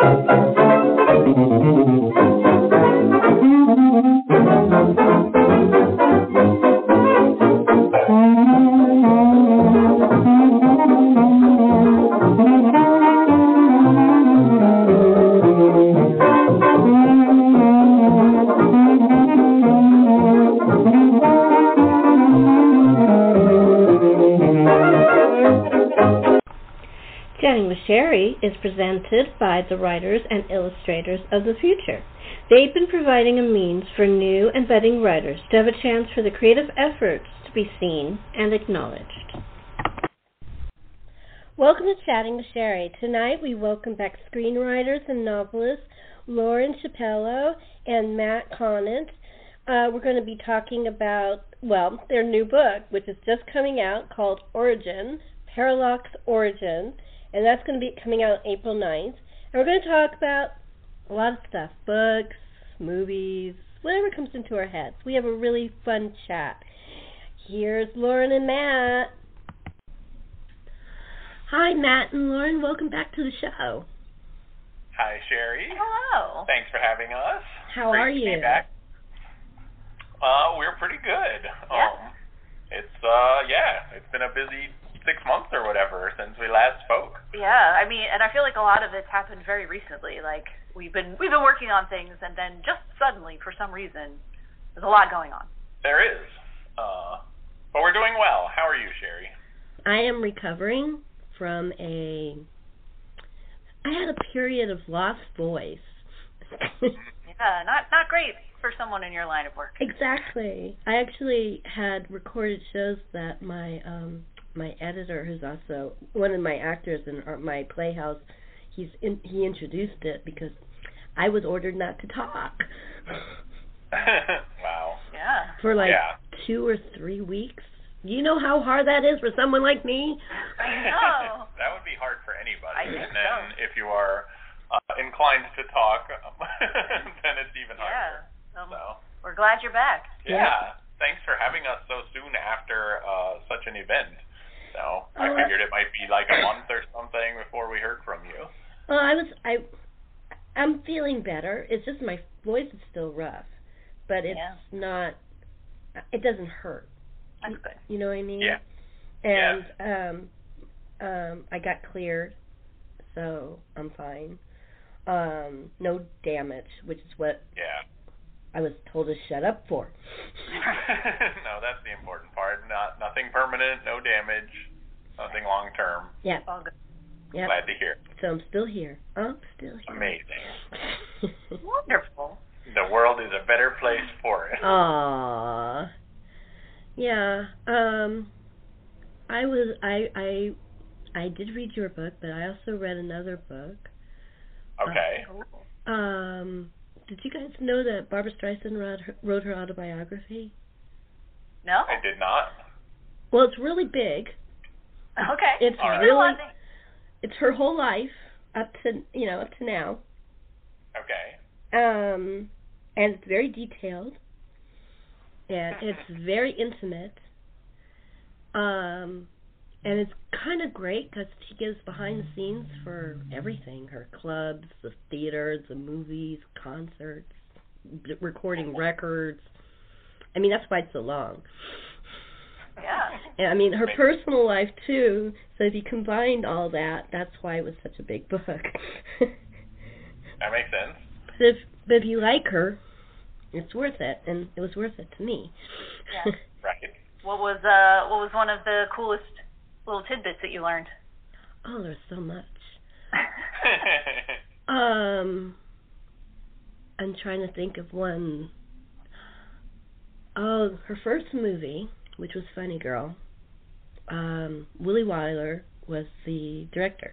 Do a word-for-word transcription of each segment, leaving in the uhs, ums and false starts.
Chatting with Sherry is presented by the Writers and Illustrators of the Future. They've been providing a means for new and budding writers to have a chance for the creative efforts to be seen and acknowledged. Welcome to Chatting with Sherry. Tonight we welcome back screenwriters and novelists Lauren Chiapello and Matt Conant. Uh, we're going to be talking about, well, their new book, which is just coming out, called Origin, Parallax Origin. And that's going to be coming out April ninth. And we're going to talk about a lot of stuff, books, movies, whatever comes into our heads. We have a really fun chat. Here's Lauren and Matt. Hi, Matt and Lauren. Welcome back to the show. Hi, Sherry. Hello. Thanks for having us. How Great are to you? Be back. Uh, we're pretty good. Yeah. Um, it's, uh, yeah, it's been a busy six months or whatever since we last spoke. Yeah, I mean, and I feel like a lot of it's happened very recently. Like we've been we've been working on things, and then just suddenly, for some reason, there's a lot going on. There is, uh, but we're doing well. How are you, Sherry? I am recovering from a. I had a period of lost voice. Yeah, not not great for someone in your line of work. Exactly. I actually had recorded shows that my um. my editor, who's also one of my actors in my Playhouse, he's in, he introduced it because I was ordered not to talk. Wow. Yeah. For like yeah. two or three weeks. You know how hard that is for someone like me? I know. That would be hard for anybody. I think and then so. if you are uh, inclined to talk, then it's even harder. Yeah. Um, so. We're glad you're back. Yeah. Yeah. Thanks for having us so soon after uh, such an event. So I Uh, figured it might be like a month or something before we heard from you. Well, I was I I'm feeling better. It's just my voice is still rough, but it's Yeah. not. It doesn't hurt. That's good. You know what I mean? Yeah. And um, um, I got cleared, so I'm fine. Um, no damage, which is what Yeah. I was told to shut up for. No, that's the important part. Not nothing permanent, no damage, nothing long term. Yeah. All good. Yeah. Glad to hear. So I'm still here. I'm still here. Amazing. Wonderful. The world is a better place for it. Aww. Yeah. Um. I was. I. I. I did read your book, but I also read another book. Okay. Uh, Um. Did you guys know that Barbra Streisand wrote her, wrote her autobiography? no? Oh. I did not. Well, it's really big. Okay. It's All right. really. It's her whole life up to you know up to now. Okay. Um, and it's very detailed, and it's very intimate. Um, and it's kind of great because she gives behind the scenes for everything: her clubs, the theaters, the movies, concerts, recording records. I mean, that's why it's so long. Yeah. And I mean, her personal life too. So if you combined all that, that's why it was such a big book. That makes sense. But if, but if you like her, it's worth it, and it was worth it to me. Yeah. Right. What was uh what was one of the coolest little tidbits that you learned? Oh, there's so much. Um, I'm trying to think of one. Oh, her first movie, which was Funny Girl. Um, Willie Wyler was the director,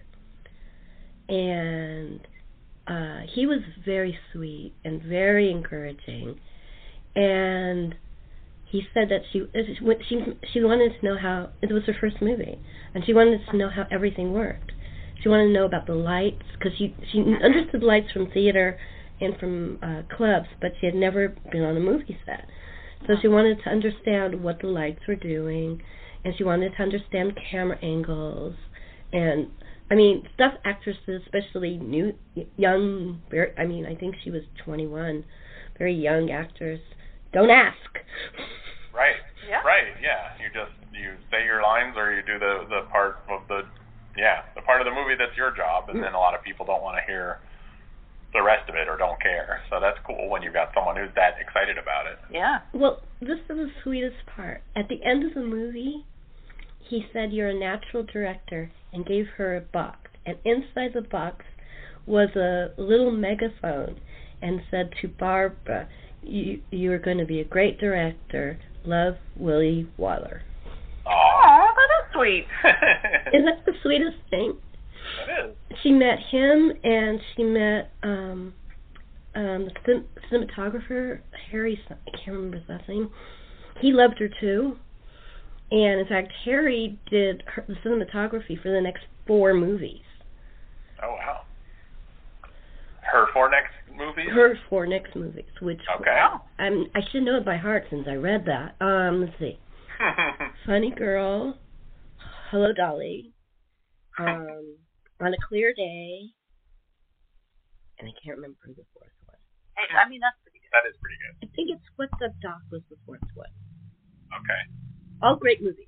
and uh, he was very sweet and very encouraging. And he said that she she she wanted to know how it was her first movie, and she wanted to know how everything worked. She wanted to know about the lights because she she understood lights from theater and from uh, clubs, but she had never been on a movie set. So she wanted to understand what the lights were doing, and she wanted to understand camera angles and I mean, stuff actresses, especially new, young, very, I mean, I think she was twenty-one, very young actors, don't ask. Right. Yeah. Right. Yeah. You just you say your lines, or you do the the part of the yeah the part of the movie that's your job, and then a lot of people don't want to hear the rest of it or don't care. So that's cool when you've got someone who's that excited about it. Yeah. Well, this is the sweetest part. At the end of the movie, he said, "You're a natural director," and gave her a box. And inside the box was a little megaphone and said to Barbara, you, you're going to be a great director. Love, Willie Wyler. Aw, that is sweet. Isn't that the sweetest thing? It is. She met him, and she met um, um, the cin- cinematographer, Harry, I can't remember his last name. He loved her too. And in fact, Harry did her, the cinematography for the next four movies. Oh, wow. Her four next movies? Her four next movies, which Okay. Wow. I'm, I should know it by heart since I read that. Um, let's see. Funny Girl, Hello Dolly, um, On a Clear Day, and I can't remember the fourth one. Hey, I mean, that's pretty good. That is pretty good. I think it's What's Up, Doc was the fourth one. Okay. All great movies.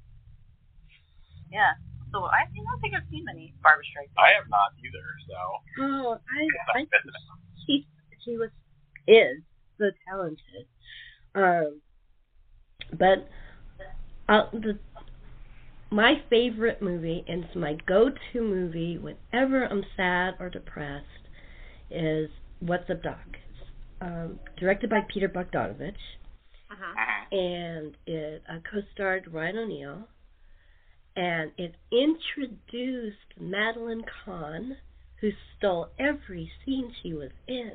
Yeah. So I, I don't think I've seen many Barbara Streisand. I have not either, so. Oh, I, I Missing it. she she was is so talented. Um, but uh, the my favorite movie, and it's my go-to movie whenever I'm sad or depressed, is What's Up, Doc? It's, um, directed by Peter Bogdanovich, Uh-huh. and it uh, co-starred Ryan O'Neal. And it introduced Madeline Kahn, who stole every scene she was in.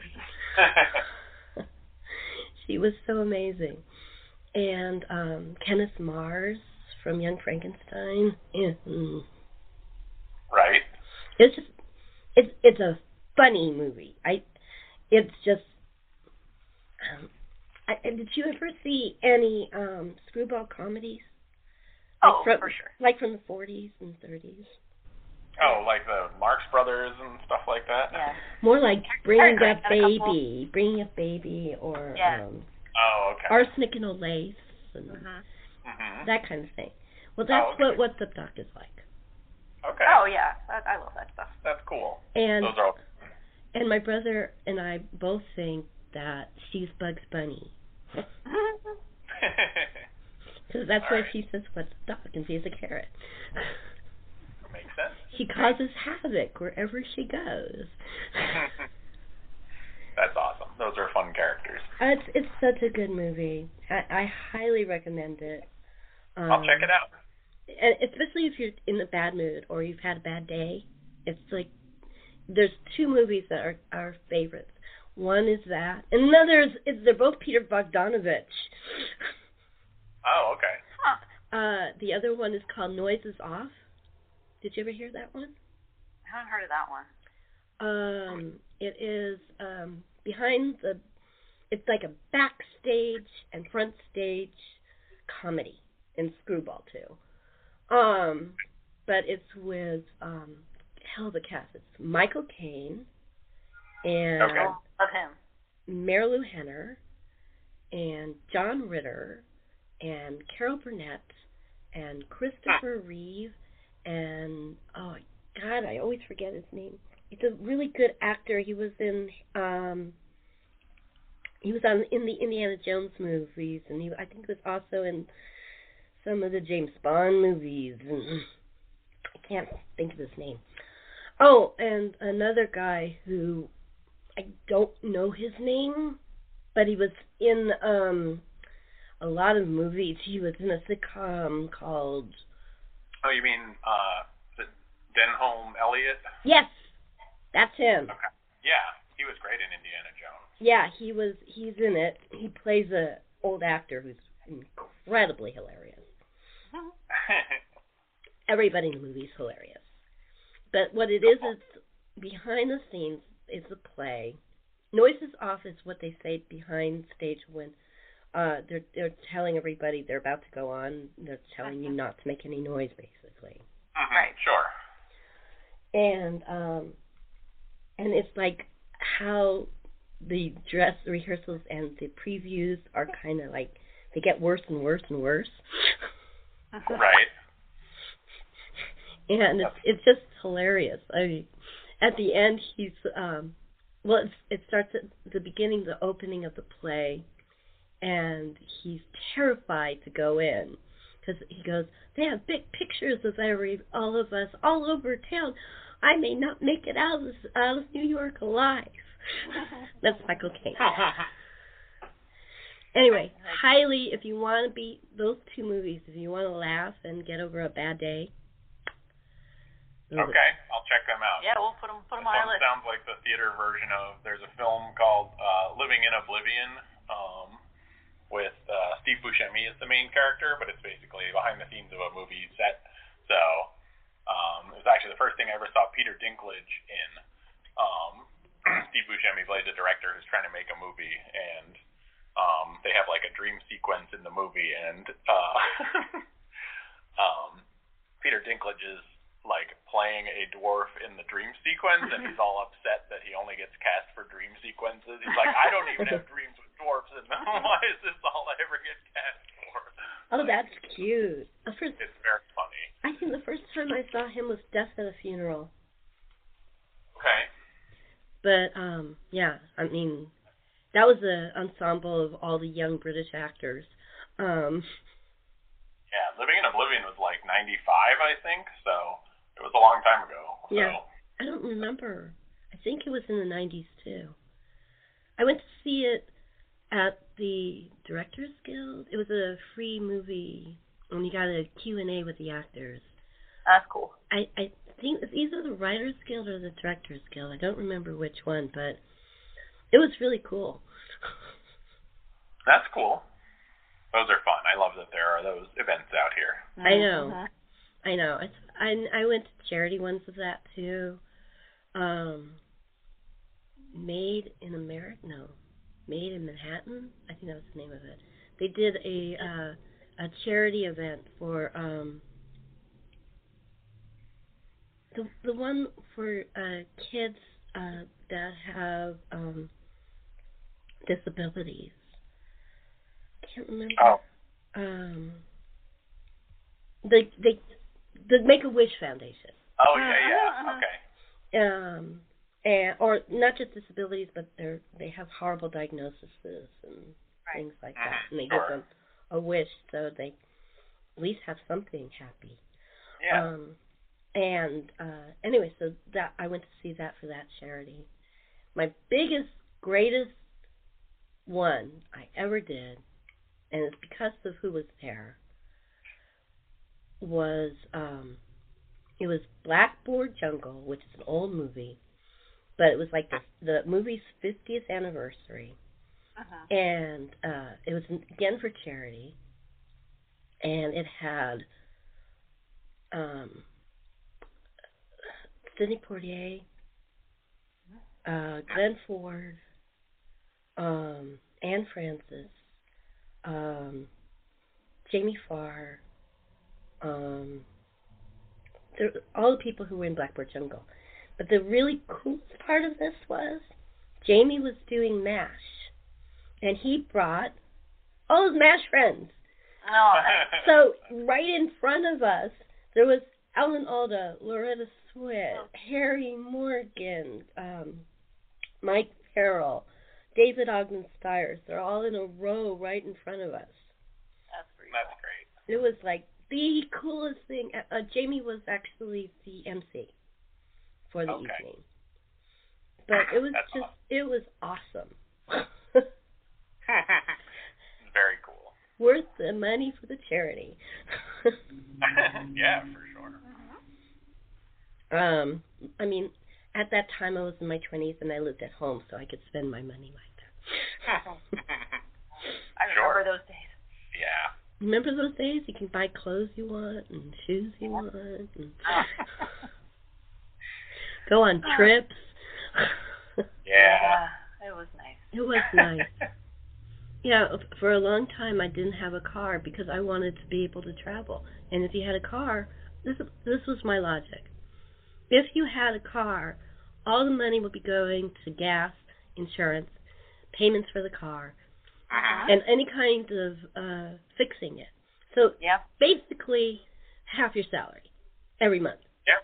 She was so amazing. And um, Kenneth Mars from Young Frankenstein. Mm. Right. It's just, it's it's a funny movie. I, it's just. Um, I, did you ever see any um, screwball comedies? Like Oh, from, for sure. Like from the forties and thirties. Oh, like the Marx Brothers and stuff like that? Yeah. More like Bringing Sorry, Up got a couple. Baby, Bringing Up Baby, or Yeah. um, Oh, okay. Arsenic and Olace, and Mhm. Mm-hmm. that kind of thing. Well, that's Oh, okay. what What's Up, Doc is like. Okay. Oh yeah, I, I love that stuff. That's cool. And Those are all... and my brother and I both think that she's Bugs Bunny. Because that's All why right. she says, "What's up, Doc?" and she's a carrot. Makes sense. She causes havoc wherever she goes. That's awesome. Those are fun characters. Uh, it's it's such a good movie. I, I highly recommend it. Um, I'll check it out. And especially if you're in a bad mood or you've had a bad day. It's like there's two movies that are our favorites. One is that, and another is, is they're both Peter Bogdanovich. Oh, okay. Huh. Uh, the other one is called Noise Is Off. Did you ever hear that one? I haven't heard of that one. Um, it is um, behind the. It's like a backstage and front stage comedy in Screwball too. Um, but it's with um, hell the cast. It's Michael Caine and Okay. Oh, love him. Marilu Henner and John Ritter and Carol Burnett and Christopher Reeve and oh God, I always forget his name. He's a really good actor. He was in um he was on in the Indiana Jones movies, and he I think was also in some of the James Bond movies. And I can't think of his name. Oh, and another guy who I don't know his name, but he was in um a lot of movies. He was in a sitcom called Oh, you mean uh, the Denholm Elliott? Yes, that's him. Okay. Yeah, he was great in Indiana Jones. Yeah, he was. He's in it. He plays a old actor who's incredibly hilarious. Everybody in the movie is hilarious. But what it is is behind the scenes is a play. Noise is off is what they say behind stage when uh, they're they're telling everybody they're about to go on. They're telling you not to make any noise, basically. Mhm, Right. Sure. and um, and it's like how the dress rehearsals and the previews are kind of like they get worse and worse and worse. Right. And it's it's just hilarious. I mean, at the end, he's um, well, it's, it starts at the beginning, the opening of the play, and he's terrified to go in because he goes, they have big pictures of every all of us all over town. I may not make it out of this, out of New York alive. That's Michael Caine. Anyway, highly, if you want to beat those two movies, if you want to laugh and get over a bad day. Okay, I'll check them out. Yeah, we'll put them, put them this on our one list. Sounds like the theater version of, there's a film called uh, Living in Oblivion um, with uh, Steve Buscemi as the main character, but it's basically behind the scenes of a movie set. So um, it was actually the first thing I ever saw Peter Dinklage in. Um, Steve Buscemi plays a director who's trying to make a movie, and um, they have like a dream sequence in the movie, and uh, um, Peter Dinklage is like playing a dwarf in the dream sequence, and he's all upset that he only gets cast for dream sequences. He's like, I don't even have dreams with dwarfs in them. Why is this all I ever get cast for? Oh, that's cute. First, it's very funny. I think the first time I saw him was Death at a Funeral. Okay. But, um, yeah, I mean, that was an ensemble of all the young British actors. Um, yeah, Living in Oblivion was like ninety-five, I think, so it was a long time ago. So. Yeah, I don't remember. I think it was in the nineties, too. I went to see it at the Directors Guild. It was a free movie, and you got a Q and A with the actors. That's cool. I, I think it's either the Writers Guild or the Directors Guild. I don't remember which one, but it was really cool. That's cool. Those are fun. I love that there are those events out here. I know. Mm-hmm. I know. I, I, I went to charity ones of that, too. Um, Made in America? No. Made in Manhattan? I think that was the name of it. They did a uh, a charity event for um, the the one for uh, kids uh, that have um, disabilities. I can't remember. Oh. Um, the they the Make-A-Wish Foundation. Oh yeah, yeah. Okay. Um, and or not just disabilities, but they they have horrible diagnoses and right. things like that, and they sure. give them a wish so they at least have something happy. Yeah. Um, and uh, anyway, so that I went to see that for that charity. My biggest, greatest one I ever did, and it's because of who was there, was um, it was Blackboard Jungle, which is an old movie, but it was like the, the movie's fiftieth anniversary, uh-huh. and uh, it was again for charity, and it had um, Sidney Poitier, uh, Glenn Ford, um, Anne Francis, um, Jamie Farr, um, there, all the people who were in Blackboard Jungle. But the really coolest part of this was Jamie was doing MASH, and he brought all his MASH friends. Oh. So right in front of us, there was Alan Alda, Loretta Swit, oh. Harry Morgan, um, Mike Farrell, David Ogden Stiers. They're all in a row right in front of us. That's pretty That's cool. great. It was like the coolest thing. Uh, Jamie was actually the M C for the okay. evening. But it was That's just, awesome. it was awesome. Very cool. Worth the money for the charity. Yeah, for sure. Um, I mean, at that time I was in my twenties and I lived at home, so I could spend my money like that. I remember sure. those days. Yeah. Remember those days? You can buy clothes you want and shoes you want and go on trips. Yeah. Yeah, it was nice. It was nice. Yeah, for a long time I didn't have a car because I wanted to be able to travel. And if you had a car, this this was my logic. if you had a car, all the money would be going to gas, insurance, payments for the car, Uh-huh. and any kind of uh, fixing it. So Yeah. basically half your salary every month. Yeah.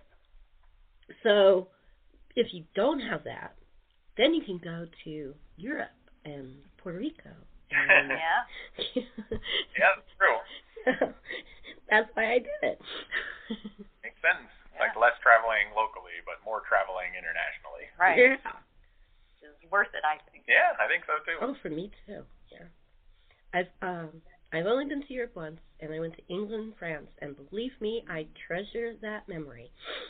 So if you don't have that, then you can go to Europe and Puerto Rico. And Yeah. Yeah, that's true. That's why I did it. Makes sense. Yeah. Like less traveling locally, but more traveling internationally. Right. Yeah. Which is worth it, I think. Yeah, I think so too. Oh, for me too. Yeah. I've um I've only been to Europe once, and I went to England, France, and believe me, I treasure that memory.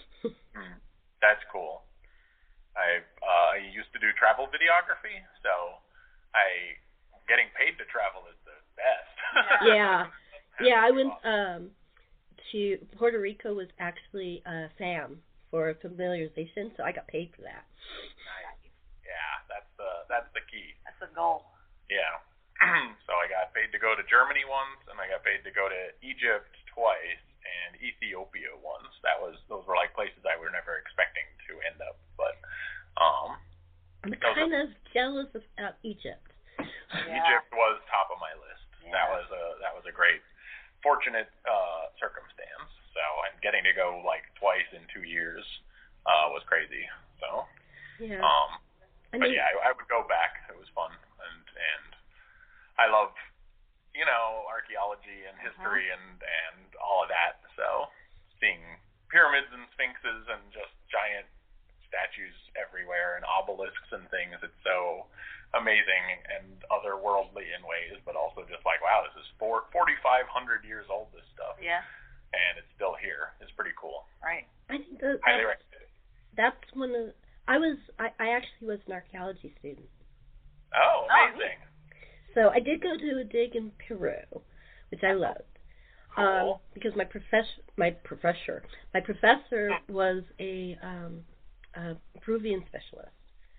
That's cool. I uh, I used to do travel videography, so I getting paid to travel is the best. Yeah. Yeah, I went Awesome. um to Puerto Rico was actually a FAM for familiarization, so I got paid for that. Nice. Yeah, that's the that's the key. That's the goal. Yeah. So I got paid to go to Germany once, and I got paid to go to Egypt twice, and Ethiopia once. That was those were like places I were never expecting to end up, but um, I'm those kind are, of jealous of uh, Egypt. Yeah. Egypt was top of my list. Yeah. That was a that was a great, fortunate uh, circumstance. So and getting to go like twice in two years uh, was crazy. So, Yeah. um, I but mean, yeah, I, I would go back. It was fun, and and I love, you know, archaeology and history Uh-huh. and and all of that. So seeing pyramids and sphinxes and just giant statues everywhere and obelisks and things, it's so amazing and otherworldly in ways, but also just like, wow, this is four, forty-five hundred years old, this stuff, Yeah. and it's still here. It's pretty cool. Right. I think that, Highly that's, recommend it. that's one of I was I, I actually was an archaeology student. Oh, Oh, amazing. So I did go to a dig in Peru, which I loved. Um, Cool. because my professor, my professor, my professor was a, um, a Peruvian specialist,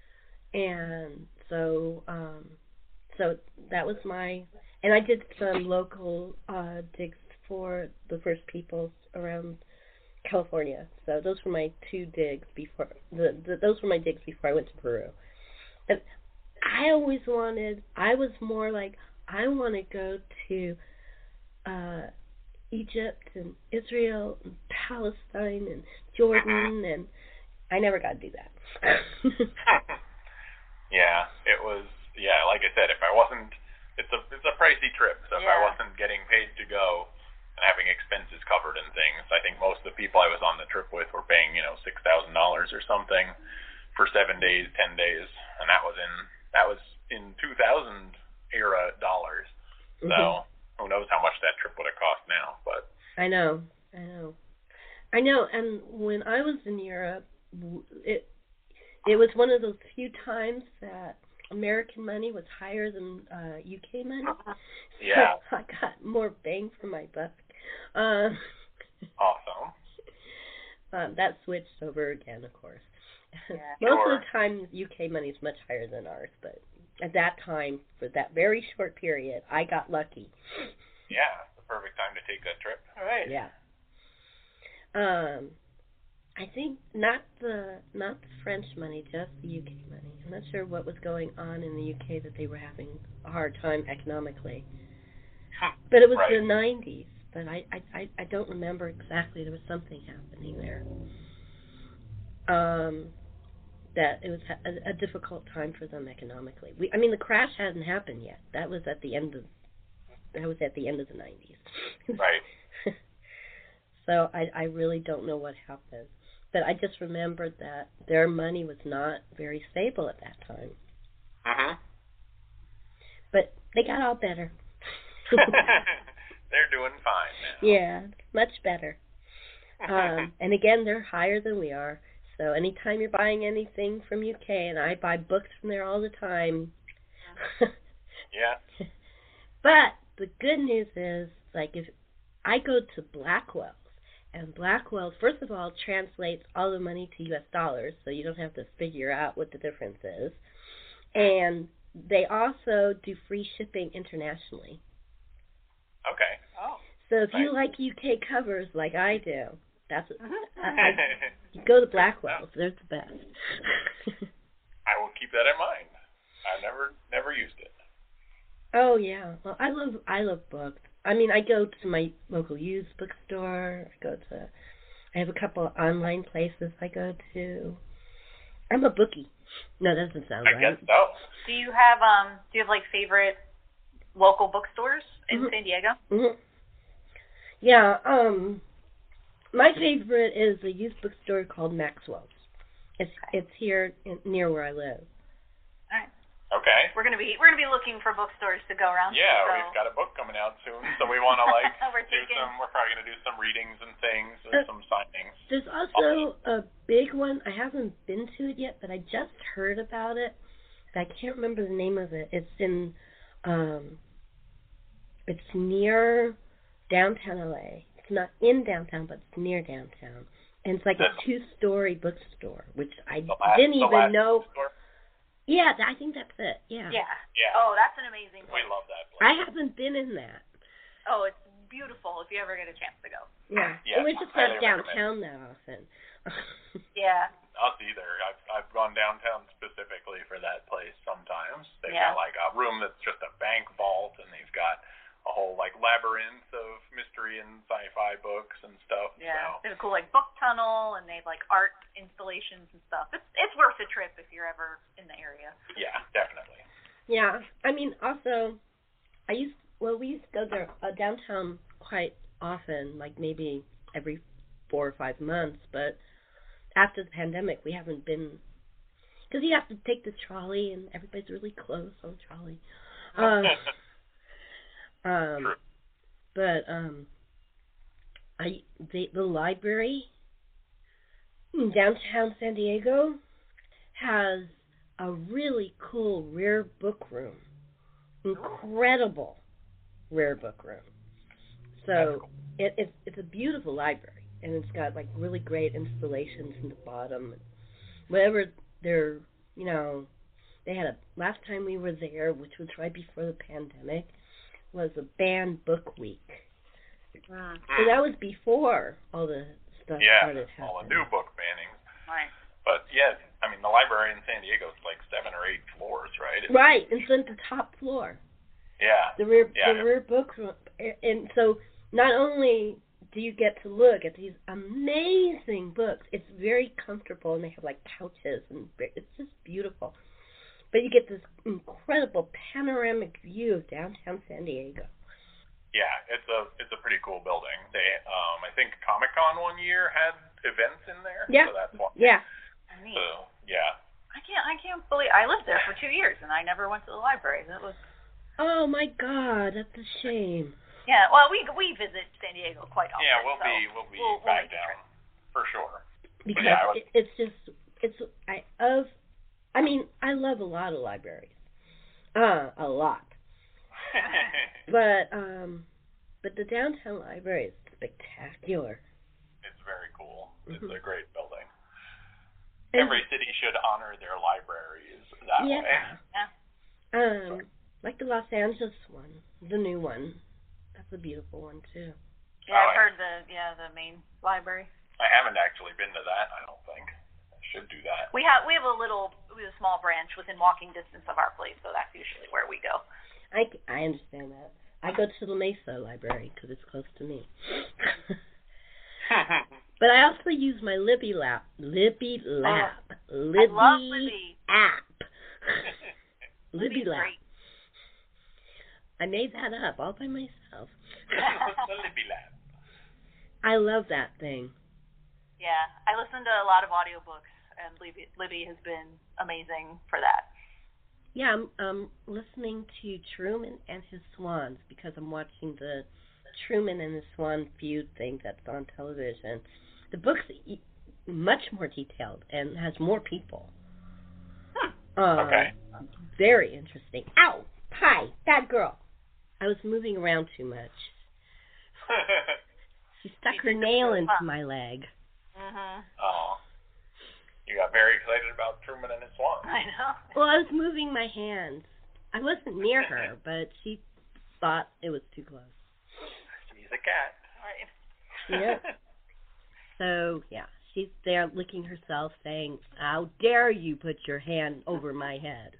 and so, um, so that was my, and I did some local uh, digs for the First Peoples around California. So those were my two digs before the, the those were my digs before I went to Peru. And I always wanted, I was more like, I want to go to uh, Egypt and Israel and Palestine and Jordan, and I never got to do that. Yeah, it was. Yeah, like I said, if I wasn't, it's a it's a pricey trip. So if I Yeah. wasn't getting paid to go and having expenses covered and things, I think most of the people I was on the trip with were paying, you know, six thousand dollars or something for seven days, ten days, and that was in that was in two thousand era dollars. So Mhm. who knows how much that trip would have cost now? But I know, I know, I know. And when I was in Europe, w- it it was one of those few times that American money was higher than uh, U K money. yeah, So I got more bang for my buck. Uh, awesome. um, that switched over again, of course. Yeah. Most Sure. of the time, U K money is much higher than ours, but at that time, for that very short period, I got lucky. Yeah, it's the perfect time to take that trip. All right. Yeah. Um, I think not the not the French money, just the U K money. I'm not sure what was going on in the U K that they were having a hard time economically. But it was Right. the nineties. But I, I, I, I don't remember exactly. There was something happening there. Um, that it was a, a difficult time for them economically. We, I mean, the crash hadn't happened yet. That was at the end of that was at the end of the nineties. Right. So I, I really don't know what happened. But I just remembered that their money was not very stable at that time. Mhm. But they got all better. They're doing fine now. Yeah, much better. Um, and again, they're higher than we are. So anytime you're buying anything from U K, and I buy books from there all the time. Yeah. But the good news is, like, if I go to Blackwell's, and Blackwell, first of all, translates all the money to U S dollars, so you don't have to figure out what the difference is. And they also do free shipping internationally. Okay. Oh. So if you Nice. like U K covers like I do, That's what, I, I, you go to Blackwell's. They're the best. I will keep that in mind. I've never never used it. Oh yeah. Well, I love I love books. I mean, I go to my local used bookstore. I go to. I have a couple of online places I go to. I'm a bookie. No, that doesn't sound I right. guess so. Do you have um? Do you have like favorite local bookstores in Mm-hmm. San Diego? Mm-hmm. Yeah. Um, my favorite is a used bookstore called Maxwell's. It's Okay. it's here in, near where I live. All right. Okay. We're gonna be we're gonna be looking for bookstores to go around. Yeah, to, so. we've got a book coming out soon, so we want to like We're do thinking- some. We're probably gonna do some readings and things, or Uh, some signings. There's also a big one. I haven't been to it yet, but I just heard about it. I can't remember the name of it. It's in, um, it's near downtown L A. It's not in downtown, but it's near downtown. And it's like a two-story bookstore, which I The last, didn't the even last know. bookstore? Yeah, I think that's it. Yeah. Yeah. Yeah. Oh, that's an amazing We place. love that place. I haven't been in that. Oh, it's beautiful if you ever get a chance to go. Yeah. Yes, And we're just highly not downtown that often. Yeah. Us either. I've I've gone downtown specifically for that place sometimes. They've Yeah. got like a room that's just a bank vault, and they've got a whole like labyrinth of mystery and sci-fi books and stuff. Yeah. So. They have a cool like book tunnel, and they have like art installations and stuff. It's it's worth a trip if you're ever in the area. Yeah, definitely. Yeah, I mean, also, I used well, we used to go there uh, downtown quite often, like maybe every four or five months. But after the pandemic, we haven't been because you have to take the trolley, and everybody's really close on the trolley. Uh, um, True. but um, I the the library in downtown San Diego has a really cool rare book room. Incredible rare book room. So cool. it, it's it's a beautiful library, and it's got like really great installations in the bottom. Whatever they're, you know, they had a last time we were there, which was right before the pandemic, was a banned book week. Mm. So that was before all the stuff Yeah, started happening. all the new book bannings. Nice. But yeah, I mean the library in San Diego is like seven or eight floors, right? It's, Right, it's on the top floor. Yeah. The rear, Yeah. the rear book room, and so not only do you get to look at these amazing books, it's very comfortable, and they have like couches, and it's just beautiful. But you get this incredible panoramic view of downtown San Diego. Yeah, it's a it's a pretty cool building. They um I think Comic Con one year had events in there. Yeah. So that's one. Yeah. Neat. So yeah. I can't I can't believe I lived there for two years and I never went to the library. That was Oh my God, that's a shame. yeah. Well, we we visit San Diego quite often. Yeah, we'll so be we'll be we'll, we'll back make a down trip. for sure. Because yeah, I was- it, it's just it's I of I mean I love a lot of libraries, uh a lot. But um, but the downtown library is spectacular. It's very cool. It's Mhm. a great building. And- Every city should honor their libraries that yeah. way. Yeah. Um, like the Los Angeles one, the new one. That's a beautiful one too. Yeah, Oh, I've yeah. heard the yeah the main library. I haven't actually been to that, I don't think. I should do that. We have we have a little we have a small branch within walking distance of our place, so that's usually where we go. I, I understand that. I go to the Mesa Library because it's close to me. But I also use my Libby Lab, Libby Lab, Libby, I love Libby. app, Libby Libby's Lab. great. I made that up all by myself. The Libby Lab. I love that thing. Yeah, I listen to a lot of audiobooks, and Libby, Libby has been amazing for that. Yeah, I'm um, listening to Truman and His Swans because I'm watching the Truman and the Swan feud thing that's on television. The book's e- much more detailed and has more people. Hmm. Uh, Okay. Very interesting. Ow! Hi, bad girl. I was moving around too much. She stuck her nail into my leg. Mhm. Oh. You got very excited about Truman and his Swan. I know. Well, I was moving my hands. I wasn't near her, but she thought it was too close. She's a cat. Right. Yeah. So, yeah, she's there licking herself saying, how dare you put your hand over my head.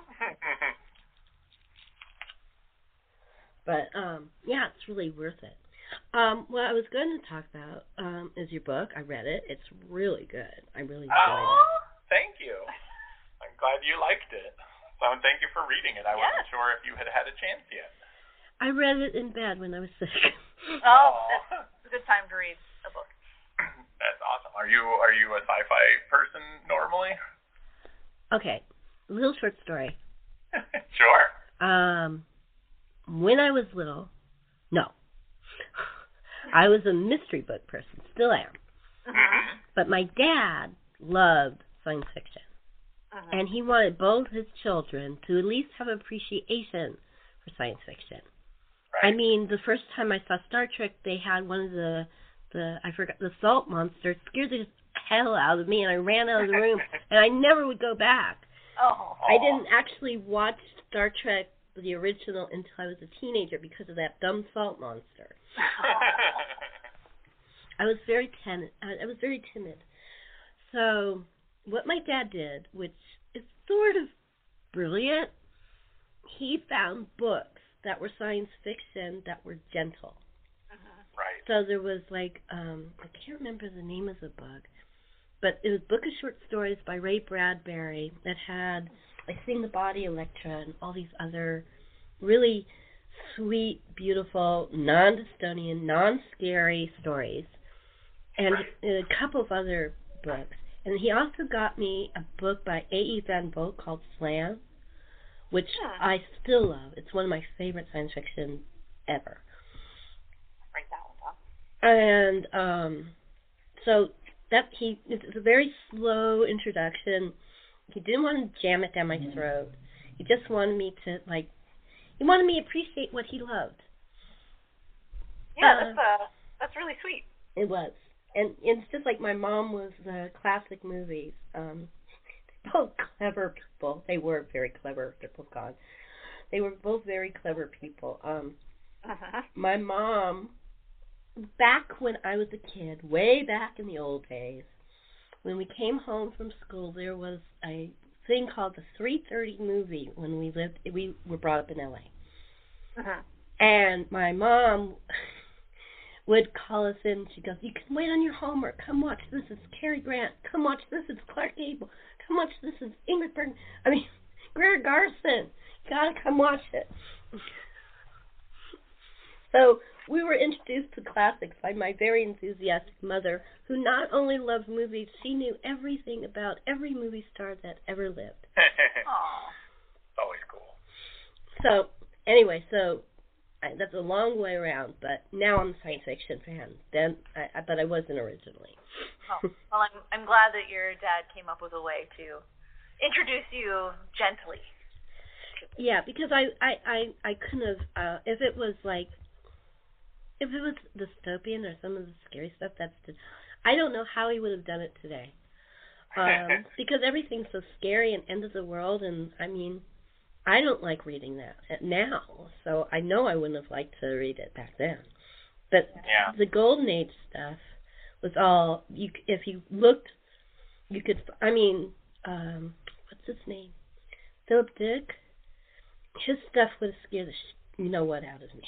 But, um, yeah, it's really worth it. Um, what I was going to talk about um, is your book. I read it. It's really good. I really enjoyed oh, it. Thank you. I'm glad you liked it. So, and thank you for reading it. I yes. wasn't sure if you had had a chance yet. I read it in bed when I was sick. Oh, that's a good time to read a book. That's awesome. Are you are you a sci-fi person normally? Okay, a little short story. Sure. Um, when I was little, no. I was a mystery book person, still am. Mm-hmm. But my dad loved science fiction. Uh-huh. And he wanted both his children to at least have appreciation for science fiction. Right. I mean, the first time I saw Star Trek, they had one of the, the I forgot, the salt monsters scared the hell out of me, and I ran out of the room, and I never would go back. Oh. I didn't actually watch Star Trek, the original, until I was a teenager because of that dumb salt monster. I was very timid. I was very timid. So what my dad did, which is sort of brilliant, he found books that were science fiction that were gentle. Uh-huh. Right. So there was like, um, I can't remember the name of the book, but it was a book of short stories by Ray Bradbury that had, like, Sing the Body Electra and all these other really sweet, beautiful, non-dystopian, non-scary stories, and a couple of other books. And he also got me a book by A E Van Vogt called Slam, which yeah. I still love. It's one of my favorite science fiction ever. Write that one down. And um, so that he it's a very slow introduction. He didn't want to jam it down my throat. He just wanted me to like. He wanted me to appreciate what he loved. Yeah, uh, that's uh, that's really sweet. It was, and it's just like my mom was uh, classic movies. Um, both clever people. They were very clever. They're both gone. They were both very clever people. Um, Uh-huh. my mom, back when I was a kid, way back in the old days, when we came home from school, there was a thing called the three thirty movie when we lived. We were brought up in L A. Uh-huh. And my mom would call us in. She goes, "You can wait on your homework. Come watch this. It's Cary Grant. Come watch this. It's Clark Gable. Come watch this. It's Ingrid Bergman. I mean, Greer Garson. You gotta come watch it." So we were introduced to classics by my very enthusiastic mother, who not only loved movies, she knew everything about every movie star that ever lived. Aww. It's always cool. So anyway, so I, that's a long way around, but now I'm a science fiction fan. Then, I, I, but I wasn't originally. Oh, well, I'm I'm glad that your dad came up with a way to introduce you gently. Yeah, because I I I, I couldn't have uh, if it was like if it was dystopian or some of the scary stuff. That's just, I don't know how he would have done it today. Um, because everything's so scary and end of the world, and I mean, I don't like reading that now, so I know I wouldn't have liked to read it back then. But yeah. the Golden Age stuff was all you. If you looked, you could. I mean, um, what's his name? Philip Dick. His stuff would have scared the sh- you know what out of me.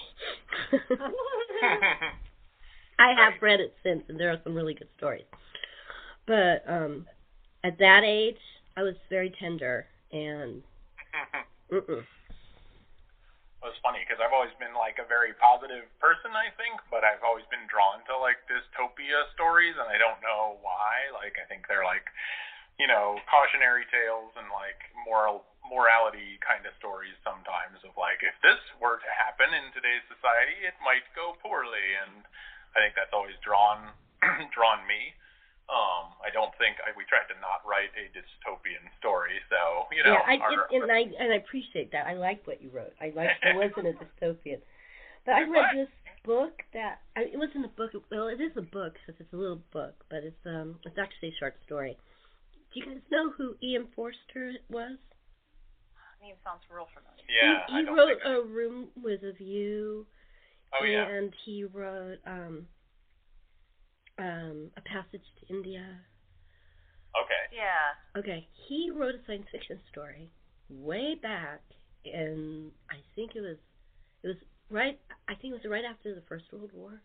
I have read it since, and there are some really good stories. But um, at that age, I was very tender and. Mm-mm. It was funny because I've always been like a very positive person, I think, but I've always been drawn to like dystopia stories, and I don't know why. Like I think they're like, you know, cautionary tales and like moral morality kind of stories sometimes of like if this were to happen in today's society, it might go poorly, and I think that's always drawn drawn me. Um, I don't think I, we tried to not write a dystopian story, so you know. Yeah, I, our, and, and I and I appreciate that. I like what you wrote. I like it wasn't a dystopian, but I read this book that I, it wasn't a book. Well, it is a book because it's a little book, but it's um it's actually a short story. Do you guys know who Ian Forster was? Name sounds real familiar. Yeah, he, he I don't wrote think A Room with a View. Oh yeah. And he wrote um um, A Passage to India. Okay. Yeah. Okay, he wrote a science fiction story way back in, I think it was, it was right, I think it was right after the First World War.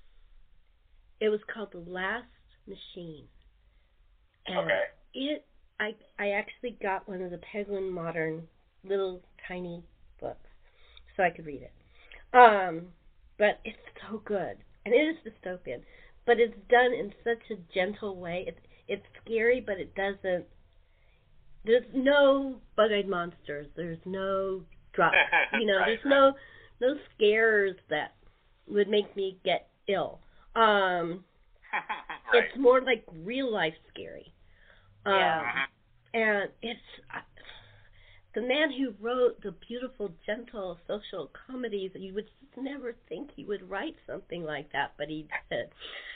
It was called The Last Machine. And Okay. it, I, I actually got one of the Penguin Modern little tiny books so I could read it. Um, but it's so good. And it is dystopian. But it's done in such a gentle way. It's, it's scary, but it doesn't, there's no bug-eyed monsters. There's no drop, you know, right, there's right. no, no scares that would make me get ill. Um, right. It's more like real life scary. Um, Yeah. And it's uh, the man who wrote the beautiful, gentle social comedies. You would never think he would write something like that, but he did.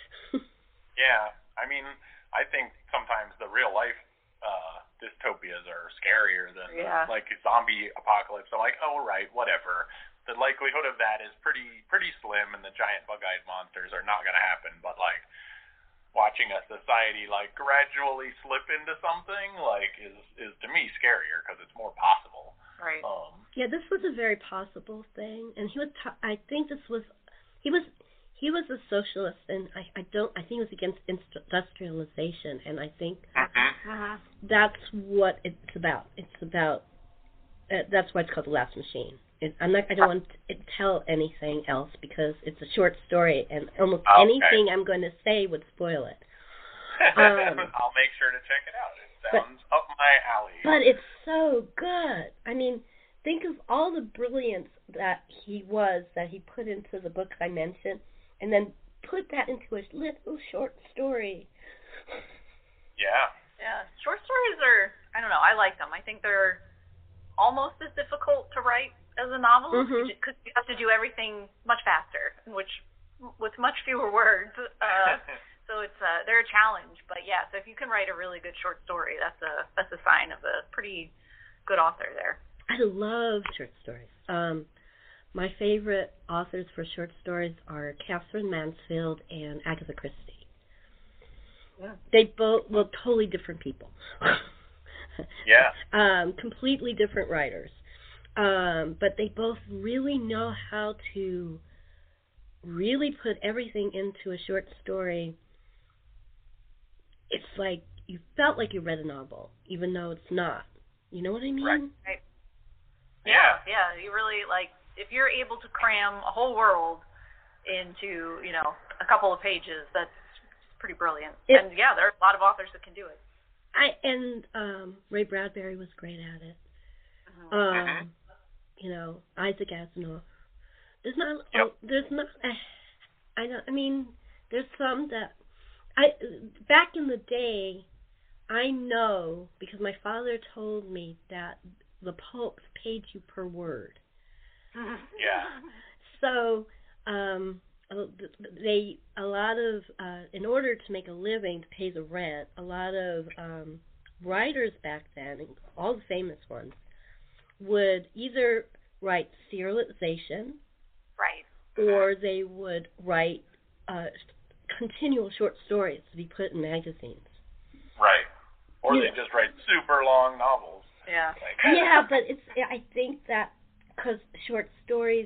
Yeah, I mean, I think sometimes the real life uh, dystopias are scarier than Yeah. like zombie apocalypse. I'm like, oh right, whatever. The likelihood of that is pretty pretty slim, and the giant bug-eyed monsters are not going to happen. But like watching a society like gradually slip into something like is is to me scarier because it's more possible. Right. Um, Yeah, this was a very possible thing, and he was. T- I think this was. He was. He was a socialist, and I, I don't. I think he was against industrialization, and I think Uh-huh. that's what it's about. It's about. Uh, that's why it's called The Last Machine. It, I'm not. I don't want to tell anything else because it's a short story, and almost Okay. anything I'm going to say would spoil it. Um, I'll make sure to check it out. It but- sounds up my alley. But it's so good. I mean, think of all the brilliance that he was, that he put into the books I mentioned, and then put that into a little short story. Yeah. Yeah. Short stories are, I don't know, I like them. I think they're almost as difficult to write as a novelist Mhm. because you have to do everything much faster, which with much fewer words. Uh, so it's uh, they're a challenge. But yeah, so if you can write a really good short story, that's a that's a sign of a pretty good author there. I love short stories. Um, my favorite authors for short stories are Catherine Mansfield and Agatha Christie. Yeah. They both, well, totally different people. Yeah. Um, completely different writers. Um, but they both really know how to really put everything into a short story. It's like you felt like you read a novel, even though it's not. You know what I mean? Right. Right. Yeah. Yeah. You really like if you're able to cram a whole world into you know a couple of pages. That's pretty brilliant. It, and yeah, there are a lot of authors that can do it. I and um, Ray Bradbury was great at it. Mm-hmm. Um, Mhm. You know, Isaac Asimov. There's not. Yep. Oh, there's not. I don't. I mean, there's some that I back in the day. I know because my father told me that the pulps paid you per word. Yeah. So um, they a lot of uh, in order to make a living to pay the rent, a lot of um, writers back then, all the famous ones, would either write serialization, Right. or they would write uh, continual short stories to be put in magazines. Right. Or Yeah. they just write super long novels. Yeah. Like, Yeah, but it's. I think that because short stories,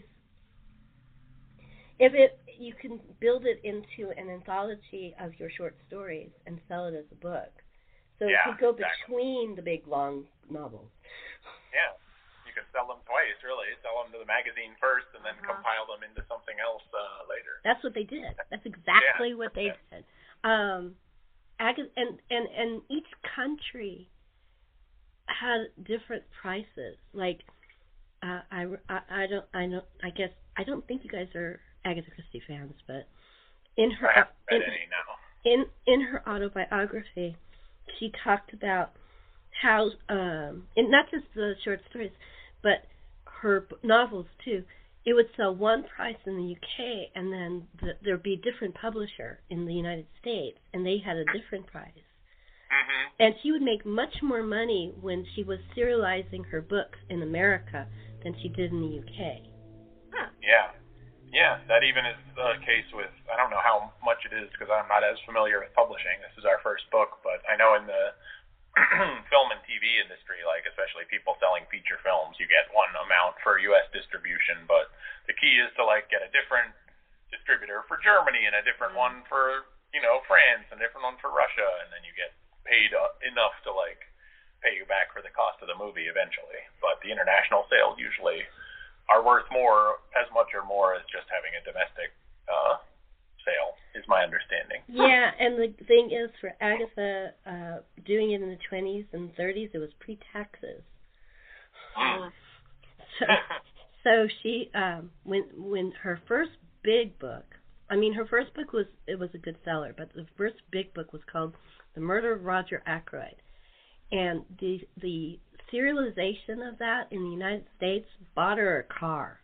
if it you can build it into an anthology of your short stories and sell it as a book, so Yeah, it could go exactly. between the big long novels. Yeah. You can sell them twice, really. Sell them to the magazine first and then Uh-huh. compile them into something else uh, later. That's what they did. That's exactly Yeah. what they Yeah. did. Um, ag- and and and each country had different prices. Like, uh, I, I I don't I don't I guess I don't think you guys are Agatha Christie fans, but in her I haven't read in, any now. in in her autobiography, she talked about how um, and not just the short stories, but her b- novels too. It would sell one price in the U K, and then the, there'd be a different publisher in the United States, and they had a different price. Mm-hmm. And she would make much more money when she was serializing her books in America than she did in the U K. Huh. Yeah. Yeah, that even is the case with, I don't know how much it is because I'm not as familiar with publishing. This is our first book, but I know in the film and T V industry, like especially people selling feature films, you get one amount for U S distribution, but the key is to like get a different distributor for Germany and a different one for, you know, France and a different one for Russia, and then you get paid uh, enough to like pay you back for the cost of the movie eventually. But the international sales usually are worth more, as much or more as just having a domestic uh, sale, is my understanding. Yeah, and the thing is, for Agatha, uh, doing it in the twenties and thirties, it was pre-taxes. Mm. So, so she, um, when when her first big book, I mean, her first book was, it was a good seller, but the first big book was called The Murder of Roger Ackroyd. And the the serialization of that in the United States bought her a car.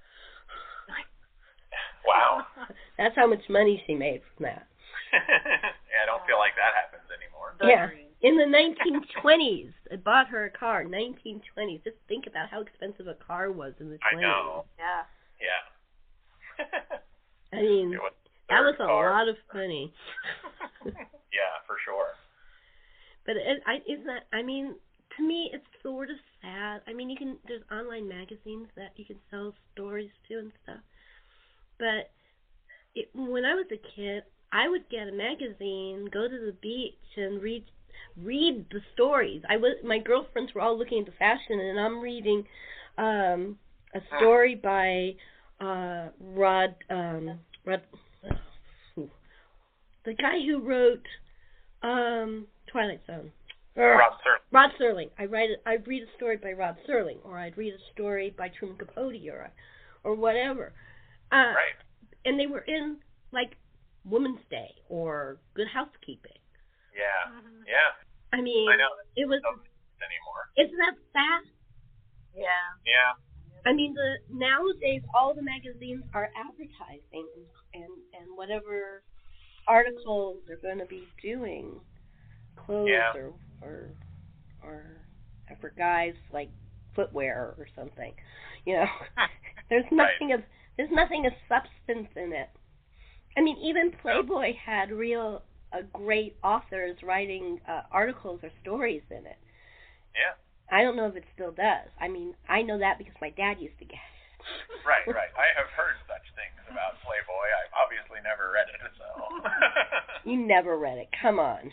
Wow. That's how much money she made from that. Yeah, I don't feel like that happens anymore. Yeah. In the nineteen twenties, it bought her a car. nineteen twenties. Just think about how expensive a car was in the twenties. I know. Yeah. Yeah. I mean, was that was a car. lot of money. Yeah, for sure. But it, I, isn't that, I mean, to me, it's sort of sad. I mean, you can, there's online magazines that you can sell stories to and stuff. But it, when I was a kid, I would get a magazine, go to the beach, and read read the stories. I was, my girlfriends were all looking into fashion, and I'm reading um, a story by uh, Rod, um, Rod, uh, the guy who wrote um, Twilight Zone. Rod Serling. Rod Serling. I write. A, I'd read a story by Rod Serling, or I'd read a story by Truman Capote, or or whatever. Uh, Right. And they were in like Woman's Day or Good Housekeeping. Yeah. Mm-hmm. Yeah. I mean, I know. it was. Doesn't exist anymore. Isn't that sad? Yeah. Yeah. I mean, the nowadays all the magazines are advertising and and whatever articles they're going to be doing, clothes Yeah. or or or for guys like footwear or something. You know, there's nothing Right. of there's nothing of substance in it. I mean, even Playboy had real uh, great authors writing uh, articles or stories in it. Yeah. I don't know if it still does. I mean, I know that because my dad used to get it. Right, right. I have heard such things about Playboy. I've obviously never read it, so. You never read it. Come on.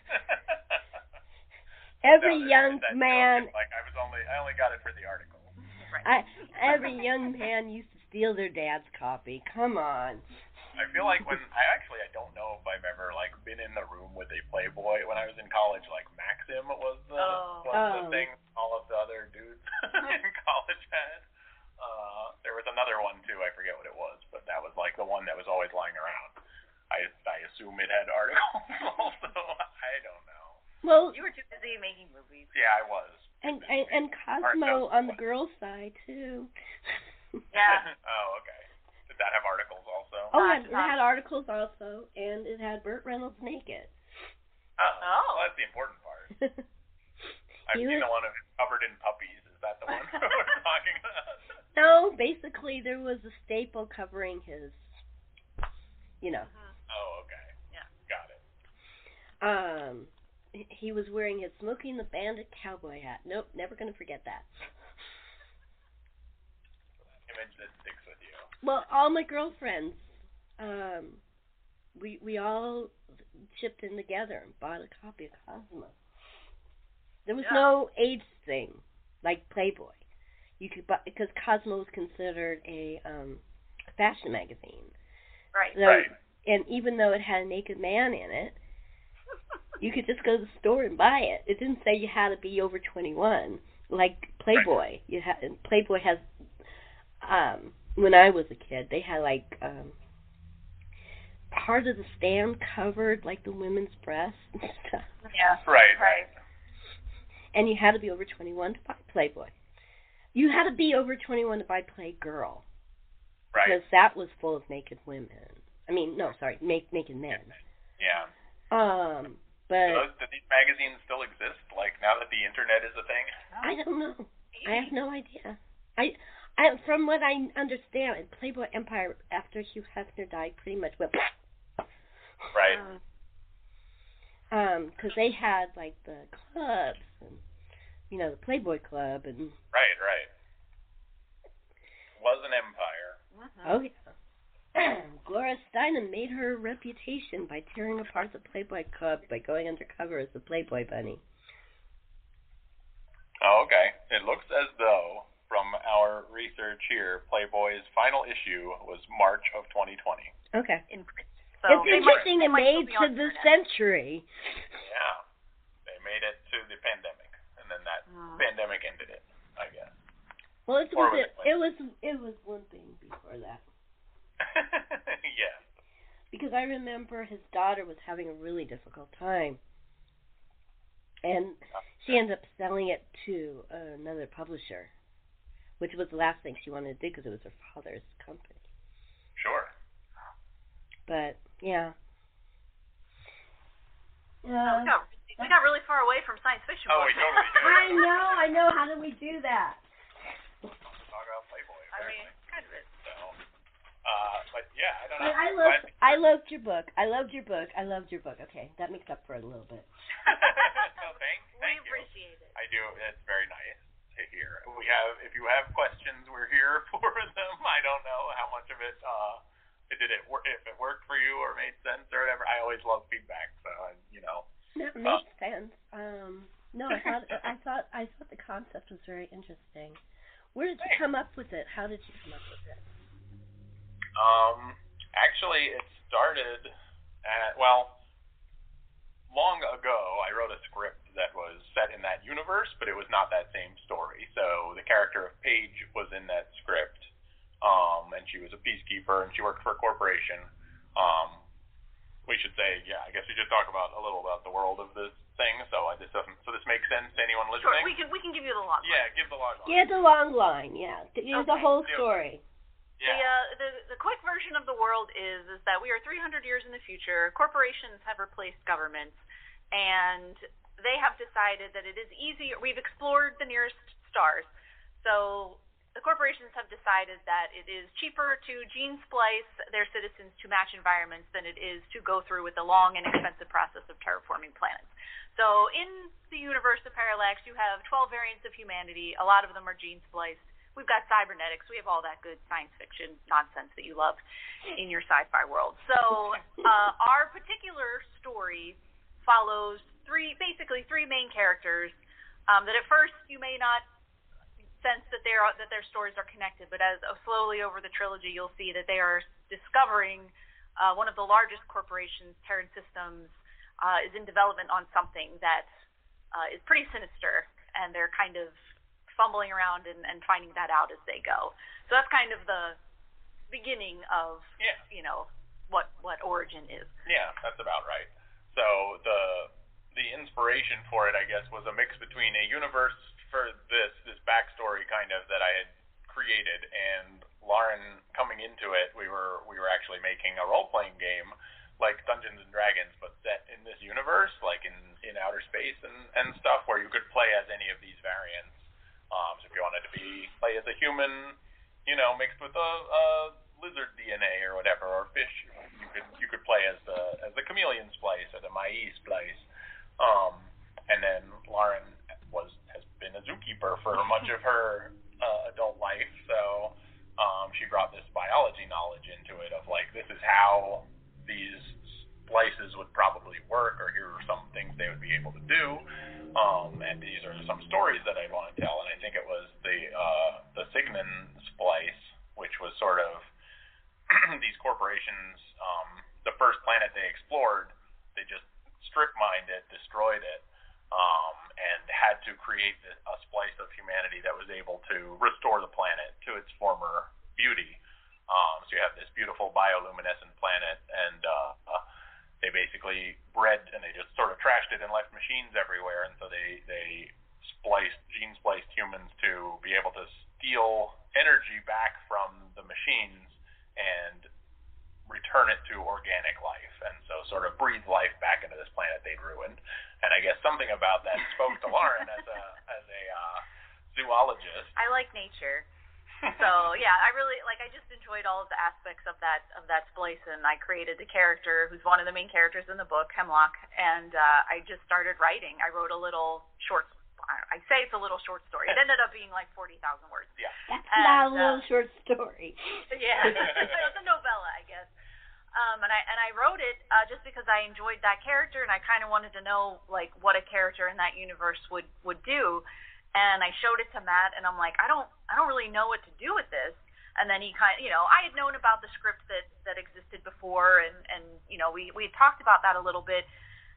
Every No, young that man, joke is like I was only I only got it for the article. I, every young man used to steal their dad's copy. Come on. I feel like when I actually I don't know if I've ever like been in the room with a Playboy when I was in college. Like Maxim was the Oh. was Oh. the thing all of the other dudes in college had. Uh, there was another one too. I forget what it was, but that was like the one that was always lying around. I I assume it had articles also. I don't know. Well, You were too busy making movies. Yeah, I was. and and, and Cosmo on the girls' side too. Yeah. Oh, okay. Did that have articles also? Oh, Not- yeah, it not- had articles also, and it had Burt Reynolds naked. Oh, Oh. well, that's the important part. I've He seen was- the one of him covered in puppies. Is that the one we're talking about? No, basically there was a staple covering his, you know. Oh, okay. Yeah. Got it. Um, he- he was wearing his Smokey and the Bandit cowboy hat. Nope, never gonna forget that. Image that sticks with you. Well, all my girlfriends, um, we we all chipped in together and bought a copy of Cosmo. There was Yeah. no age thing like Playboy. You could buy because Cosmo was considered a um, fashion magazine. Right. So, Right. And even though it had a naked man in it, you could just go to the store and buy it. It didn't say you had to be over twenty-one like Playboy. You had Playboy has. Um, when I was a kid, they had like um, part of the stand covered like the women's breasts and stuff, Yeah. Right, Right. right. and you had to be over twenty-one to buy Playboy. You had to be over twenty-one to buy Playgirl Right. because that was full of naked women. I mean, no, sorry, make, naked men. Yeah. Um, Do, but those, do these magazines still exist? Like now that the internet is a thing? I don't know. I have no idea. I, I from from what I understand, Playboy Empire, after Hugh Hefner died, pretty much went... Right. Um, because they had, like, the clubs, and, you know, the Playboy Club, and... Right, right. Was an empire. Mm-hmm. Oh, yeah. Gloria Steinem made her reputation by tearing apart the Playboy Club by going undercover as the Playboy Bunny. Oh, okay. It looks as though, from our research here, Playboy's final issue was March of twenty twenty. Okay. In print. So it's interesting they made to the century. Yeah. They made it to the pandemic, and then that mm. pandemic ended it, I guess. Well, it was, was, it, it was it was one thing before that. Yeah. Because I remember his daughter was having a really difficult time. And she ended up selling it to another publisher, which was the last thing she wanted to do because it was her father's company. Sure. But, yeah. Uh, we, got, we got really far away from science fiction. Oh, we totally did. I know, I know. How did we do that? Talk about Playboy, apparently. I mean, kind of it. So, uh, but, yeah, I don't but know. I loved, I loved your book. I loved your book. I loved your book. Okay, that makes up for it a little bit. No, thank, thank we appreciate you. it. I do. It's very nice to hear. We have, if you have questions, we're here for them. I don't know how much of it, uh, did it work, if it worked for you or made sense or whatever. I always love feedback, so, you know. That makes uh, sense. Um, no, I thought, I thought, I thought the concept was very interesting. Where did you thanks. come up with it? How did you come up with it? Um, actually, it started at, well, long ago, I wrote a script that was set in that universe, but it was not that same story. So the character of Paige was in that script, um, and she was a peacekeeper, and she worked for a corporation. Um, we should say, yeah, I guess we should talk about a little about the world of this thing. So uh, this doesn't, so this makes sense to anyone listening? Sure, we can we can give you the long line. Yeah, give the long line. Give the long line. Yeah, give okay. the whole story. Yeah. The, uh, the the quick version of the world is is that we are three hundred years in the future. Corporations have replaced governments, and they have decided that it is easy. We've explored the nearest stars, so the corporations have decided that it is cheaper to gene splice their citizens to match environments than it is to go through with the long and expensive process of terraforming planets. So in the universe of Parallax, you have twelve variants of humanity. A lot of them are gene spliced. We've got cybernetics. We have all that good science fiction nonsense that you love in your sci-fi world. So uh, our particular story follows three, basically three main characters um, that at first you may not sense that they're that their stories are connected, but as uh, slowly over the trilogy, you'll see that they are discovering uh, one of the largest corporations, Terran Systems, uh, is in development on something that uh, is pretty sinister, and they're kind of fumbling around and, and finding that out as they go. So that's kind of the beginning of, yeah. you know, what what Origin is. Yeah, that's about right. So the the inspiration for it, I guess, was a mix between a universe for this this backstory kind of that I had created, and Lauren coming into it, we were we were actually making a role playing game like Dungeons and Dragons, but set in this universe, like in in outer space and and stuff, where you could play as any of these variants. Um, so if you wanted to be play as a human, you know, mixed with a, a lizard D N A or whatever, or fish, you could you could play as the as the chameleon splice or the Maïs splice. Um, and then Lauren was has been a zookeeper for much of her uh, adult life, so um, she brought this biology knowledge into it of like, this is how these splices would probably work, or here are some things they would be able to do. Um, and these are some stories that I want to tell, and I think it was the uh, the Signan splice, which was sort of these corporations, um, the first planet they explored, they just strip mined it, destroyed it, um, and had to create a splice of humanity that was able to restore the planet to its former beauty. Um, so you have this beautiful bioluminescent planet, and uh, uh, they basically bred, and they just sort of trashed it and left machines everywhere, and so they, they spliced, gene spliced humans to be able to steal energy back from the machines and return it to organic life, and so sort of breathe life back into this planet they'd ruined. And I guess something about that spoke to Lauren as a as a uh, zoologist. I like nature. So yeah, I really like. I just enjoyed all of the aspects of that of that place, and I created the character who's one of the main characters in the book, Hemlock, and uh, I just started writing. I wrote a little short. I say it's a little short story. It ended up being like forty thousand words. Yeah, that's and, not a little uh, short story. Yeah, it's a novella, I guess. Um, and I and I wrote it uh, just because I enjoyed that character, and I kind of wanted to know like what a character in that universe would would do. And I showed it to Matt, and I'm like, I don't, I don't really know what to do with this. And then he kind of, you know, I had known about the script that that existed before, and and you know, we we had talked about that a little bit.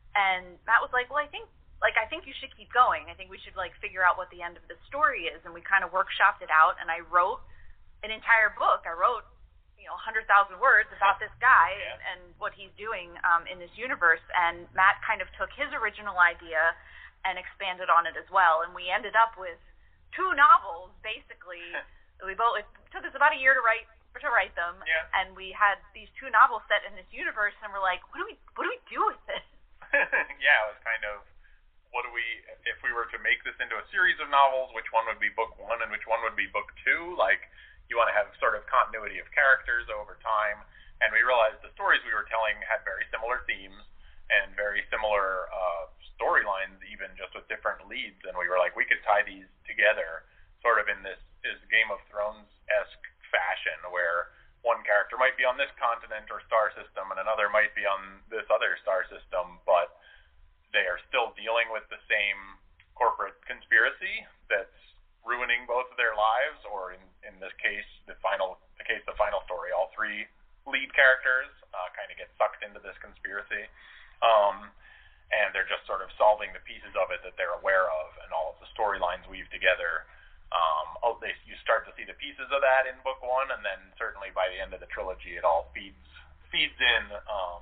And Matt was like, well, I think, like, I think you should keep going. I think we should like figure out what the end of the story is. And we kind of workshopped it out, and I wrote an entire book. I wrote, you know, one hundred thousand words about this guy yeah. and, and what he's doing um, in this universe. And Matt kind of took his original idea and expanded on it as well, and we ended up with two novels basically. we both it took us about a year to write to write them, yeah. and we had these two novels set in this universe, and we're like, what do we what do we do with this? Yeah, it was kind of, what do we, if we were to make this into a series of novels, which one would be book one and which one would be book two? Like, you want to have sort of continuity of characters over time, and we realized the stories we were telling had very similar themes and very similar uh, storylines, even just with different leads. And we were like, we could tie these together sort of in this, this Game of Thrones-esque fashion, where one character might be on this continent or star system and another might be on this other star system, but they are still dealing with the same corporate conspiracy that's ruining both of their lives, or in, in this case, the final the case, the final story, all three lead characters uh, kind of get sucked into this conspiracy. Um, and they're just sort of solving the pieces of it that they're aware of, and all of the storylines weave together. Um, oh, they, you start to see the pieces of that in book one, and then certainly by the end of the trilogy, it all feeds feeds in um,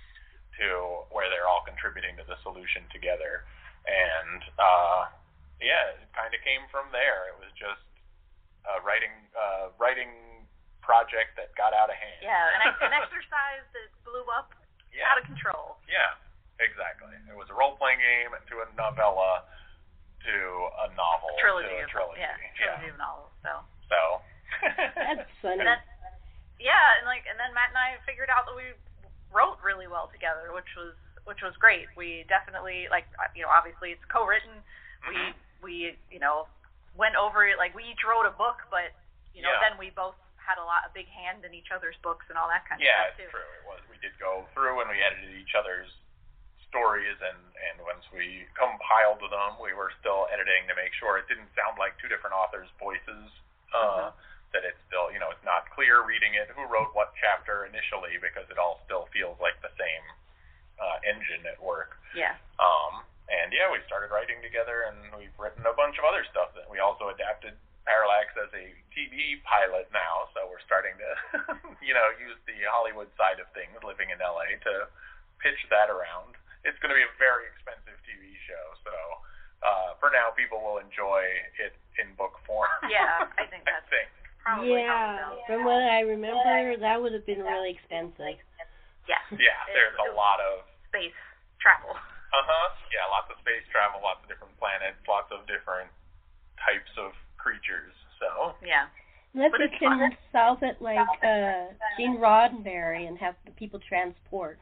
to where they're all contributing to the solution together. And uh, yeah, it kind of came from there. It was just a writing uh, writing project that got out of hand. Yeah, an, an exercise that blew up. Yeah. Out of control. Yeah, exactly. It was a role-playing game to a novella to a novel a trilogy to a of, trilogy. Yeah, trilogy yeah. of novels. So. So. That's funny. And then, yeah, and like, and then Matt and I figured out that we wrote really well together, which was which was great. We definitely like, you know, obviously it's co-written. Mm-hmm. We we you know went over it, like we each wrote a book, but you know yeah. then we both had a lot, a big hand in each other's books and all that kind of yeah, stuff too. Yeah, it's true. It was. We did go through and we edited each other's stories, and and once we compiled them, we were still editing to make sure it didn't sound like two different authors' voices. Uh, mm-hmm. That it's still, you know, it's not clear reading it who wrote what chapter initially, because it all still feels like the same uh, engine at work. Yeah. Um. And yeah, we started writing together, and we've written a bunch of other stuff that we also adapted Parallax as a T V pilot now, so we're starting to, you know, use the Hollywood side of things, living in L A, to pitch that around. It's going to be a very expensive T V show, so uh, for now, people will enjoy it in book form. Yeah, I think that's I think. probably yeah, how from what I remember, that would have been really expensive. Yeah. Yeah, there's a lot of space travel. Uh-huh. Yeah, lots of space travel, lots of different planets, lots of different types of creatures. So yeah, unless but we can fun. solve it like uh, Gene Roddenberry and have the people transport.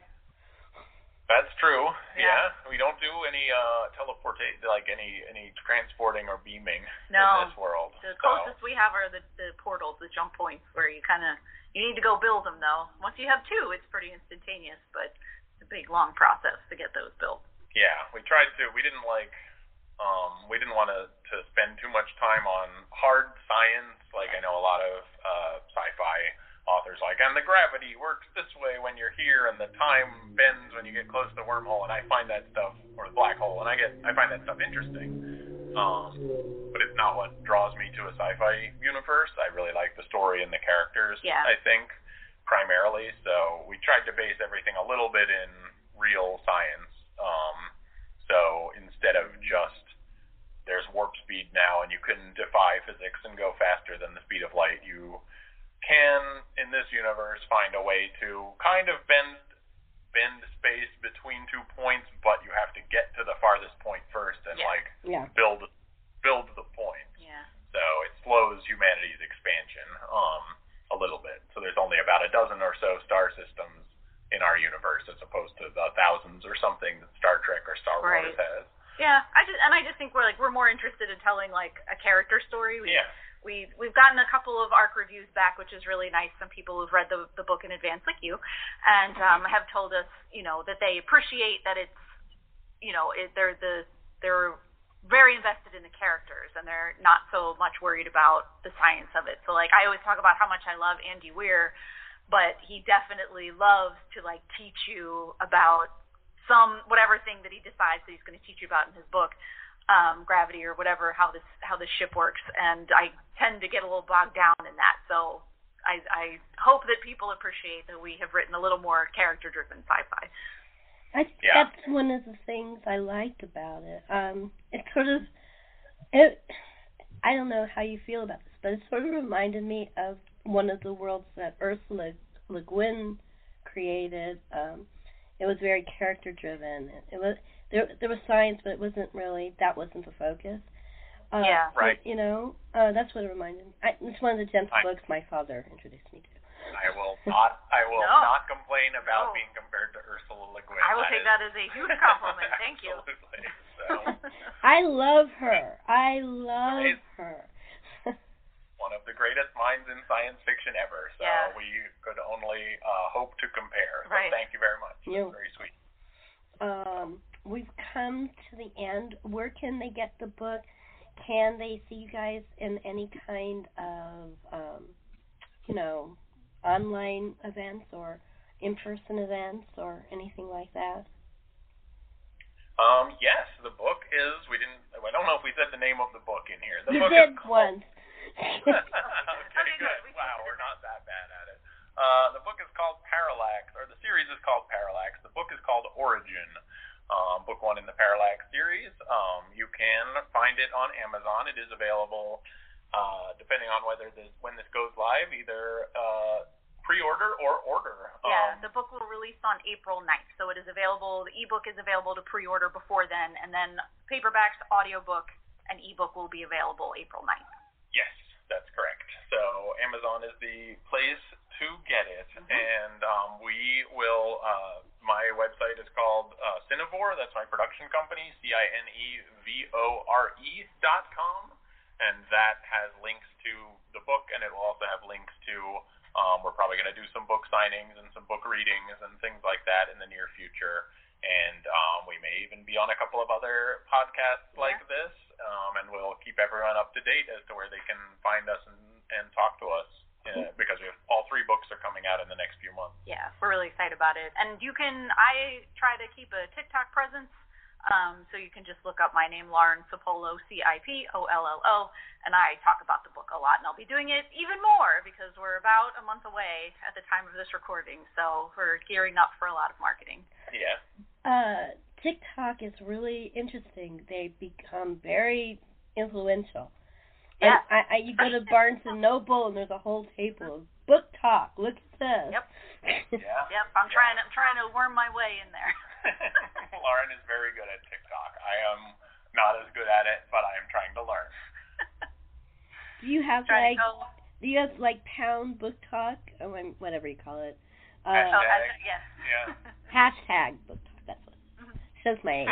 That's true. Yeah, yeah. We don't do any uh, teleportate, like any any transporting or beaming no. in this world. The so. closest we have are the the portals, the jump points, where you kind of you need to go build them. Though once you have two, it's pretty instantaneous, but it's a big long process to get those built. Yeah, we tried to. We didn't like. Um, we didn't want to, to spend too much time on hard science. Like I know a lot of uh, sci-fi authors like, and the gravity works this way when you're here, and the time bends when you get close to the wormhole. And I find that stuff, or the black hole, and I get, I find that stuff interesting. Um, but it's not what draws me to a sci-fi universe. I really like the story and the characters. Yeah. I think primarily. So we tried to base everything a little bit in real science. Um, so instead of just there's warp speed now and you can defy physics and go faster than the speed of light, you can, in this universe, find a way to kind of bend bend space between two points, but you have to get to the farthest point first and yeah. like yeah. build build the point. Yeah. So it slows humanity's expansion. feeling like a character story. We, yeah. We we've gotten a couple of ARC reviews back, which is really nice. Some people who've read the the book in advance, like you, and um, have told us, you know, that they appreciate that it's, you know, it, they're the they're very invested in the characters, and they're not so much worried about the science of it. So, like, I always talk about how much I love Andy Weir, but he definitely loves to like teach you about some whatever thing that he decides that he's going to teach you about in his book. Um, gravity or whatever, how this how this ship works, and I tend to get a little bogged down in that. So I, I hope that people appreciate that we have written a little more character-driven sci-fi. I think Yeah. that's one of the things I like about it. Um, it sort of, it, I don't know how you feel about this, but it sort of reminded me of one of the worlds that Ursula Le Guin created. Um, it was very character-driven. It was. There, there was science, but it wasn't really, that wasn't the focus. Uh, Yeah. Right. You know, uh, that's what it reminded me. I, it's one of the gentle I- books my father introduced me to. I will not. I will No. not complain about No. being compared to Ursula Le Guin. I will That take is- that as a huge compliment. Thank you. Absolutely. So, I love her. I love Amazing. her. one of the greatest minds in science fiction ever. So Yeah. we could only uh, hope to compare. So Right. thank you very much. You- That's very sweet. Um, we've come to the end. Where can they get the book? Can they see you guys in any kind of, um, you know, online events or in-person events or anything like that? Um, yes, the book is. We didn't. I don't know if we said the name of the book in here. The You book did is called, once. okay, Okay, good. good. Wow, we're not that bad at it. Uh, the book is called Parallax, or the series is called Parallax. The book is called Origin, um, book one in the Parallax series. Um, you can find it on Amazon. It is available, uh, depending on whether this, when this goes live, either uh, pre-order or order. Yeah, Um, the book will release on April ninth, so it is available. The ebook is available to pre-order before then, and then paperbacks, audiobook, and ebook will be available April ninth. Yes, that's correct. So Amazon is the place to get it, Mhm. and um, we will. Uh, my website is called uh, Cinevore. That's my production company, C I N E V O R E dot com, and that has links to the book, and it will also have links to. Um, we're probably going to do some book signings and some book readings and things like that in the near future. And um, we may even be on a couple of other podcasts Yeah. like this, um, and we'll keep everyone up to date as to where they can find us and, and talk to us, uh, because we have all three books are coming out in the next few months. Yeah, we're really excited about it. And you can, I try to keep a TikTok presence, um, so you can just look up my name, Lauren Cipollo, C I P O L L O, and I talk about the book a lot, and I'll be doing it even more because we're about a month away at the time of this recording, so we're gearing up for a lot of marketing. Yeah. Uh, TikTok is really interesting. They become very influential. And Yeah. I, I, you go to Barnes and Noble, and there's a whole table of book talk. Look at this. Yep. Yeah. Yep, I'm Yeah. trying. I'm trying to worm my way in there. Lauren is very good at TikTok. I am not as good at it, but I am trying to learn. Do you have Trying like? to go. Do you have like pound book talk? Oh, I'm- whatever you call it. Uh, Oh, Hashtag. as- yeah. Yeah. hashtag book talk. That's what. Mhm. Shows my age.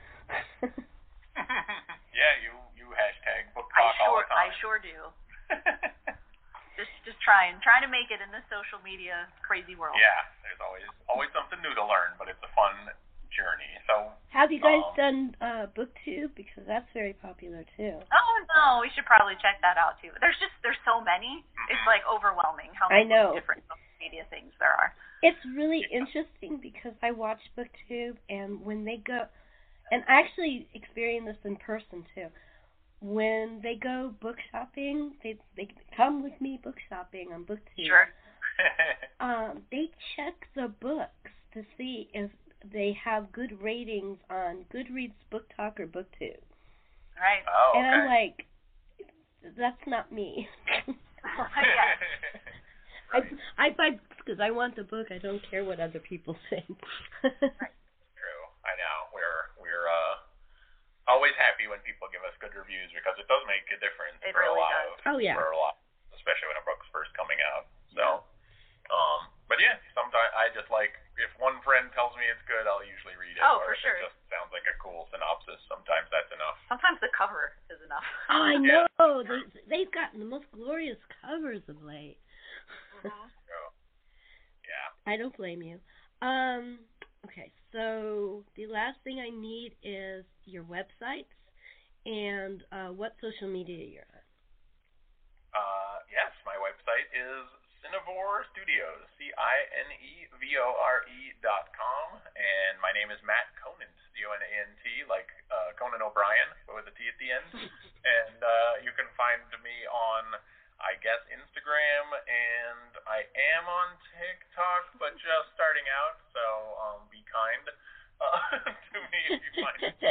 Yeah, you you hashtag book I talk all sure, the time. I sure do. Just, just trying, trying to make it in this social media crazy world. Yeah, there's always always something new to learn, but it's a fun journey. So Have you guys Um, done uh, BookTube? Because that's very popular too. Oh no, we should probably check that out too. There's just there's so many. It's like overwhelming how I many know. different social media things there are. It's really interesting because I watch BookTube, and when they go, and I actually experienced this in person too. When they go book shopping, they they come with me book shopping on BookTube. Sure. Um, they check the books to see if they have good ratings on Goodreads, Book Talk, or BookTube. Right. Oh, okay. And I'm like, that's not me. Yeah. I I buy books because I want the book. I don't care what other people think. True. I know. We're we're uh always happy when people give us good reviews because it does make a difference It for really a lot does. of Oh, yeah. for a lot, especially when a book's first coming out. So, um, but yeah, sometimes I just like if one friend tells me it's good, I'll usually read it. Oh, or for if sure. It just sounds like a cool synopsis. Sometimes that's enough. Sometimes the cover is enough. Oh, I know. They, they've gotten the most glorious covers of late. Mm-hmm. Yeah. I don't blame you. Um, okay, so the last thing I need is your websites and uh, what social media you're on. Uh, yes, my website is Cinevore Studios, C I N E V O R E dot com, and my name is Matt Conant, C O N A N T, like uh, Conan O'Brien, but with a T at the end. And uh, you can find me on, I guess, Instagram, and I am on TikTok, but just starting out, so um, be kind uh, to me if you find it.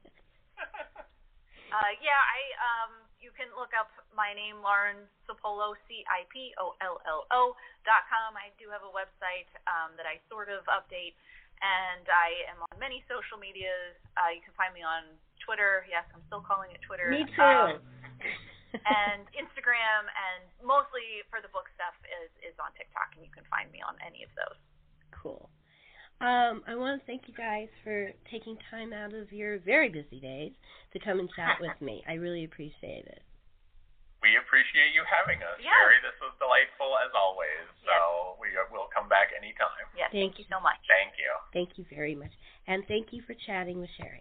uh, yeah, I um, you can look up my name, Lauren Cipollo, C I P O L L O dot com. I do have a website um, that I sort of update, and I am on many social medias. Uh, you can find me on Twitter. Yes, I'm still calling it Twitter. Me too. Um, and Instagram, and mostly for the book stuff is, is on TikTok, and you can find me on any of those. Cool. Um, I want to thank you guys for taking time out of your very busy days to come and chat with me. I really appreciate it. We appreciate you having us, Yes. Sherry. This was delightful as always, so Yes. we will come back anytime. Yes, Thank thank you so much. Thank you. Thank you very much. And thank you for chatting with Sherry.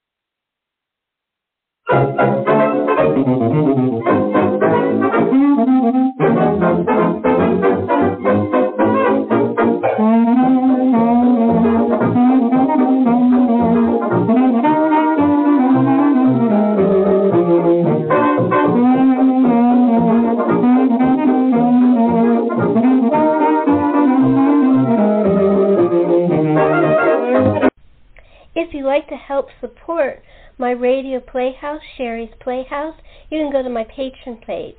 If you'd like to help support my radio playhouse, Sherry's Playhouse, you can go to my Patreon page,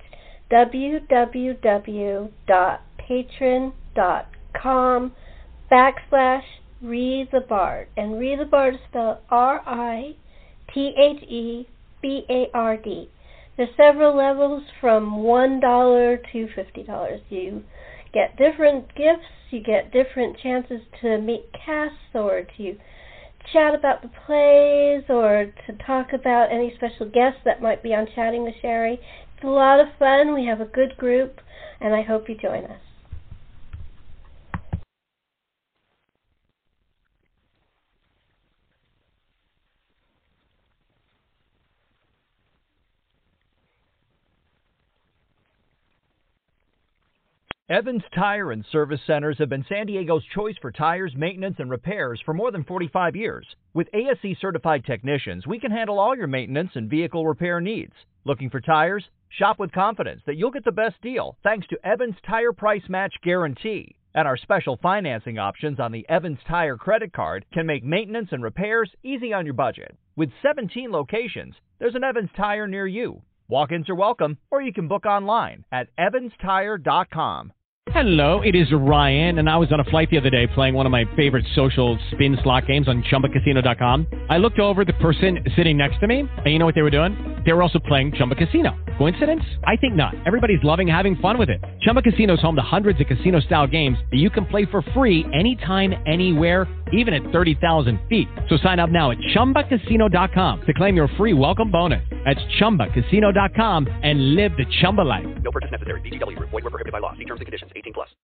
www.patreon.com backslash ReTheBard. And ReTheBard is spelled R I T H E B A R D. There's several levels from one dollar to fifty dollars. You get different gifts, you get different chances to meet casts or to chat about the plays or to talk about any special guests that might be on Chatting with Sherry. It's a lot of fun. We have a good group, and I hope you join us. Evans Tire and Service Centers have been San Diego's choice for tires, maintenance, and repairs for more than forty-five years. With A S E-certified technicians, we can handle all your maintenance and vehicle repair needs. Looking for tires? Shop with confidence that you'll get the best deal thanks to Evans Tire Price Match Guarantee. And our special financing options on the Evans Tire credit card can make maintenance and repairs easy on your budget. With seventeen locations, there's an Evans Tire near you. Walk-ins are welcome, or you can book online at evans tire dot com. Hello, it is Ryan, and I was on a flight the other day playing one of my favorite social spin slot games on chumba casino dot com. I looked over at the person sitting next to me, and you know what they were doing? They were also playing Chumba Casino. Coincidence? I think not. Everybody's loving having fun with it. Chumba Casino is home to hundreds of casino-style games that you can play for free anytime, anywhere, even at thirty thousand feet. So sign up now at chumba casino dot com to claim your free welcome bonus. That's chumba casino dot com and live the Chumba life. No purchase necessary. V G W. Void where prohibited by law. See terms and conditions. eighteen plus.